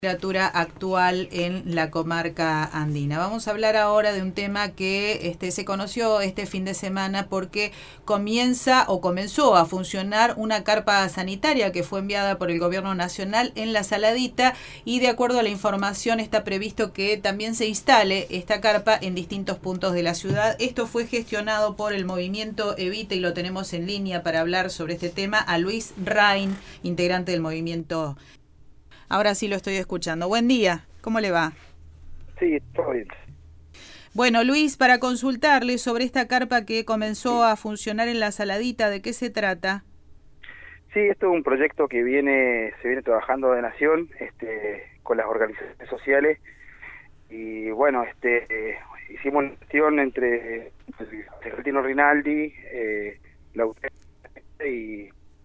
Temperatura actual en la comarca andina. Vamos a hablar ahora de un tema que se conoció este fin de semana porque comenzó a funcionar una carpa sanitaria que fue enviada por el gobierno nacional en La Saladita, y de acuerdo a la información está previsto que también se instale esta carpa en distintos puntos de la ciudad. Esto fue gestionado por el movimiento Evita y lo tenemos en línea para hablar sobre este tema a Luis Rain, integrante del movimiento. Ahora sí lo estoy escuchando. Buen día, ¿cómo le va? Sí, todo bien. Bueno, Luis, para consultarle sobre esta carpa que comenzó a funcionar en La Saladita, ¿de qué se trata? Sí, esto es un proyecto que se viene trabajando de Nación, con las organizaciones sociales, y bueno, hicimos una gestión entre el Tino Rinaldi, la UTEP y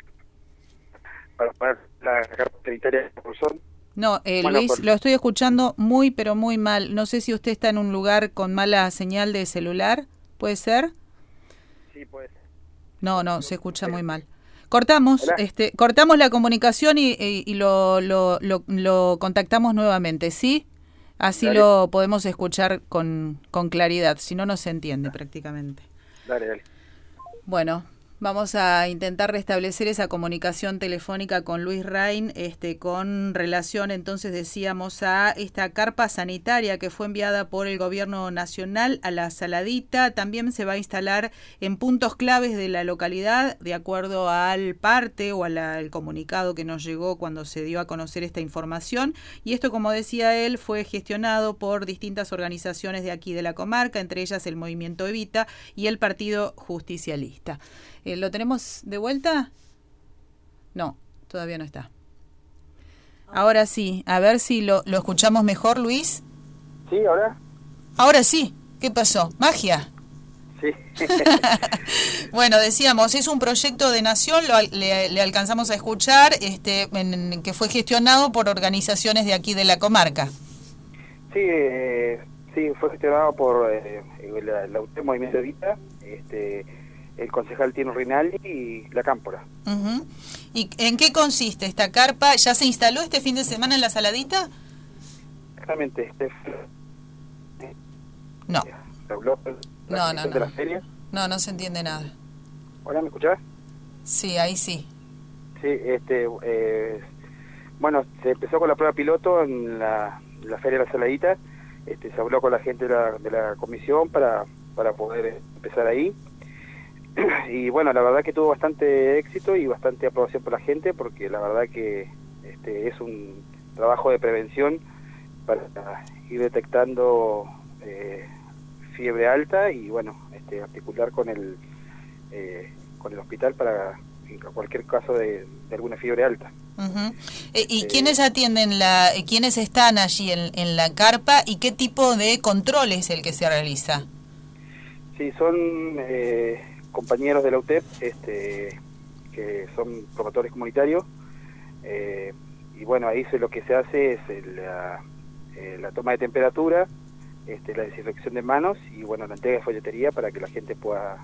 para la carpa sanitaria de Bolsón. No, Luis, lo estoy escuchando muy, pero muy mal. No sé si usted está en un lugar con mala señal de celular, ¿puede ser? Sí, puede ser. No, se escucha muy mal. Cortamos la comunicación y lo contactamos nuevamente, ¿sí? Así Dale. Lo podemos escuchar con claridad, si no, no se entiende prácticamente. Dale. Bueno, vamos a intentar restablecer esa comunicación telefónica con Luis Rain, con relación, entonces decíamos, a esta carpa sanitaria que fue enviada por el gobierno nacional a La Saladita. También se va a instalar en puntos claves de la localidad, de acuerdo al parte o al comunicado que nos llegó cuando se dio a conocer esta información. Y esto, como decía él, fue gestionado por distintas organizaciones de aquí de la comarca, entre ellas el Movimiento Evita y el Partido Justicialista. ¿Lo tenemos de vuelta? No, todavía no está. Ahora sí, a ver si lo escuchamos mejor, Luis. ¿Sí, ahora? Ahora sí. ¿Qué pasó? ¿Magia? Sí. Bueno, decíamos, es un proyecto de Nación, le alcanzamos a escuchar, que fue gestionado por organizaciones de aquí de la comarca. Sí, fue gestionado por la UTEP, Movimiento Evita, el concejal Tino Rinaldi y la Cámpora. Uh-huh. ¿Y en qué consiste esta carpa? ¿Ya se instaló este fin de semana en La Saladita? Exactamente. No. No. De la feria. No se entiende nada. ¿Hola, me escuchás? Sí, ahí sí. Sí, bueno, se empezó con la prueba piloto en la feria de La Saladita. Se habló con la gente de la comisión para poder empezar ahí. Y bueno, la verdad que tuvo bastante éxito y bastante aprobación por la gente, porque la verdad que es un trabajo de prevención para ir detectando fiebre alta y bueno, articular con el hospital para cualquier caso de alguna fiebre alta. Uh-huh. ¿Y quiénes atienden quiénes están allí en la carpa y qué tipo de control es el que se realiza? Sí, son compañeros de la UTEP, que son promotores comunitarios, y bueno, ahí lo que se hace es la toma de temperatura, la desinfección de manos y bueno, la entrega de folletería para que la gente pueda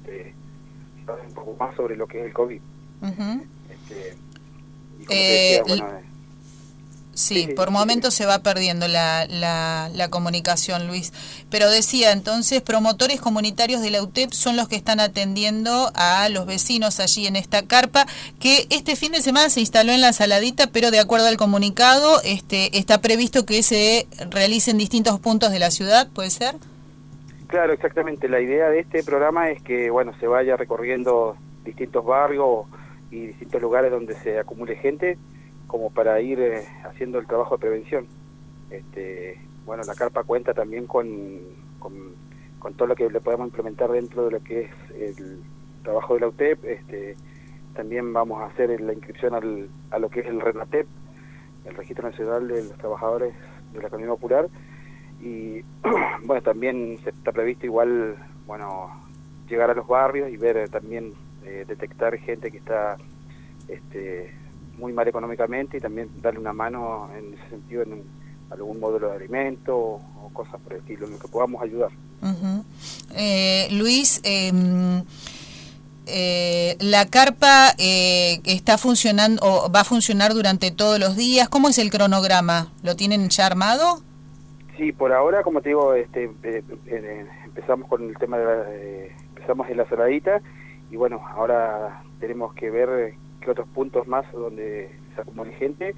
saber un poco más sobre lo que es el COVID. Uh-huh. Y como te decía, bueno, sí, por momentos se va perdiendo la comunicación, Luis. Pero decía, entonces, promotores comunitarios de la UTEP son los que están atendiendo a los vecinos allí en esta carpa, que este fin de semana se instaló en La Saladita, pero de acuerdo al comunicado, está previsto que se realice en distintos puntos de la ciudad, ¿puede ser? Claro, exactamente. La idea de este programa es que, bueno, se vaya recorriendo distintos barrios y distintos lugares donde se acumule gente, como para ir haciendo el trabajo de prevención. Bueno, la carpa cuenta también con todo lo que le podemos implementar dentro de lo que es el trabajo de la UTEP. También vamos a hacer la inscripción a lo que es el RENATEP, el Registro Nacional de los Trabajadores de la Economía Popular. Y bueno, también se está previsto igual, bueno, llegar a los barrios y ver también, detectar gente que está muy mal económicamente y también darle una mano en ese sentido en algún módulo de alimento o cosas por el estilo, en lo que podamos ayudar. Uh-huh. Luis, La carpa está funcionando o va a funcionar durante todos los días. ¿Cómo es el cronograma? ¿Lo tienen ya armado? Sí, por ahora, como te digo, empezamos con el tema empezamos en la Saladita y bueno, ahora tenemos que ver qué otros puntos más donde se acumule gente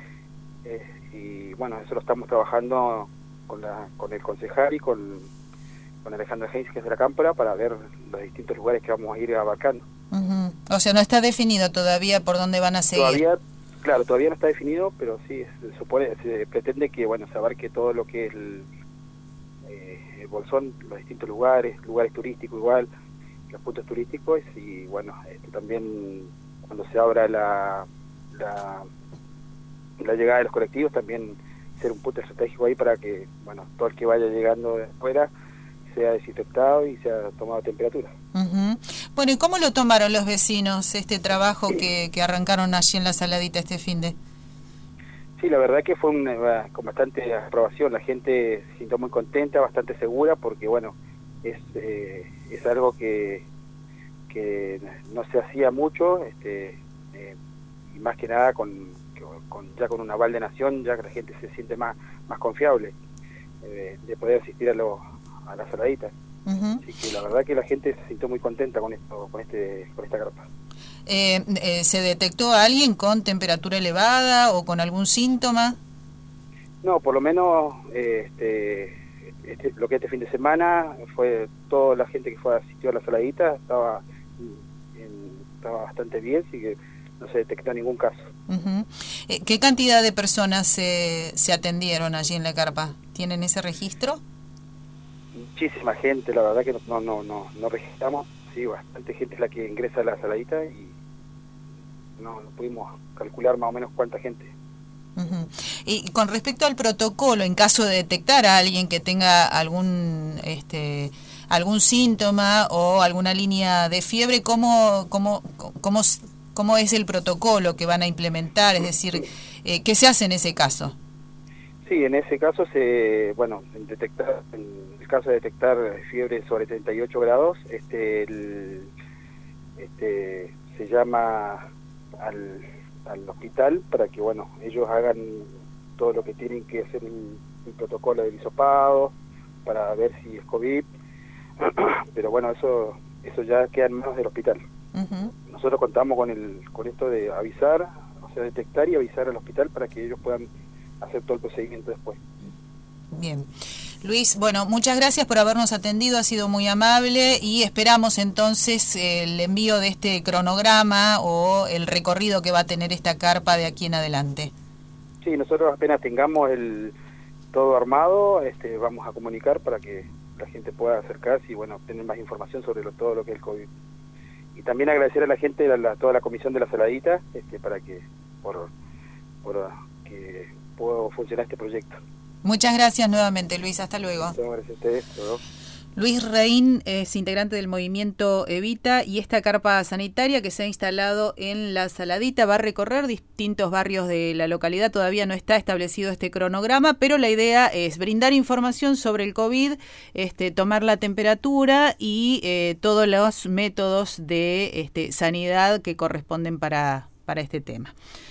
y bueno, eso lo estamos trabajando con el concejal y con Alejandra Heinz, que es de la Cámpora, para ver los distintos lugares que vamos a ir abarcando. O sea, no está definido todavía por dónde van a seguir. Todavía no está definido, pero sí, se pretende que bueno, se abarque todo lo que es el Bolsón, los distintos lugares turísticos igual, los puntos turísticos, y bueno, también cuando se abra la llegada de los colectivos, también ser un punto estratégico ahí para que bueno, todo el que vaya llegando de afuera sea desinfectado y sea tomado temperatura. Bueno, ¿y cómo lo tomaron los vecinos este trabajo que arrancaron allí en la Saladita este finde? Sí, la verdad que fue con bastante aprobación, la gente se sintió muy contenta, bastante segura, porque bueno, es algo que no se hacía mucho, y más que nada ya con un aval de nación, ya que la gente se siente más confiable de poder asistir a la Saladita. Así que la verdad que la gente se sintió muy contenta con esta carpa. ¿Se detectó a alguien con temperatura elevada o con algún síntoma? No, por lo menos lo que este fin de semana fue toda la gente que asistió a la Saladita estaba bastante bien, así que no se detectó ningún caso. ¿Qué cantidad de personas se atendieron allí en la carpa? ¿Tienen ese registro? Muchísima gente, la verdad que no registramos, sí, bastante gente es la que ingresa a la Saladita y no pudimos calcular más o menos cuánta gente. Y con respecto al protocolo, en caso de detectar a alguien que tenga algún síntoma o alguna línea de fiebre, ¿cómo es el protocolo que van a implementar? Es decir, ¿qué se hace en ese caso? Sí, en ese caso en el caso de detectar fiebre sobre 38 grados, se llama al hospital para que bueno, ellos hagan todo lo que tienen que hacer, el protocolo del hisopado para ver si es COVID, pero bueno, eso ya queda en manos del hospital. Nosotros contamos con esto de avisar, o sea, detectar y avisar al hospital para que ellos puedan hacer todo el procedimiento después. Bien. Luis, bueno, muchas gracias por habernos atendido, ha sido muy amable y esperamos entonces el envío de este cronograma o el recorrido que va a tener esta carpa de aquí en adelante. Sí, nosotros apenas tengamos todo armado, vamos a comunicar para que la gente pueda acercarse y bueno, tener más información sobre todo lo que es el COVID. Y también agradecer a la gente, toda la comisión de la Saladita, para que por que pueda funcionar este proyecto. Muchas gracias nuevamente, Luis. Hasta luego. Muchas gracias a ustedes. Luis Rein es integrante del movimiento Evita y esta carpa sanitaria que se ha instalado en la Saladita va a recorrer distintos barrios de la localidad. Todavía no está establecido este cronograma, pero la idea es brindar información sobre el COVID, tomar la temperatura y todos los métodos de sanidad que corresponden para este tema.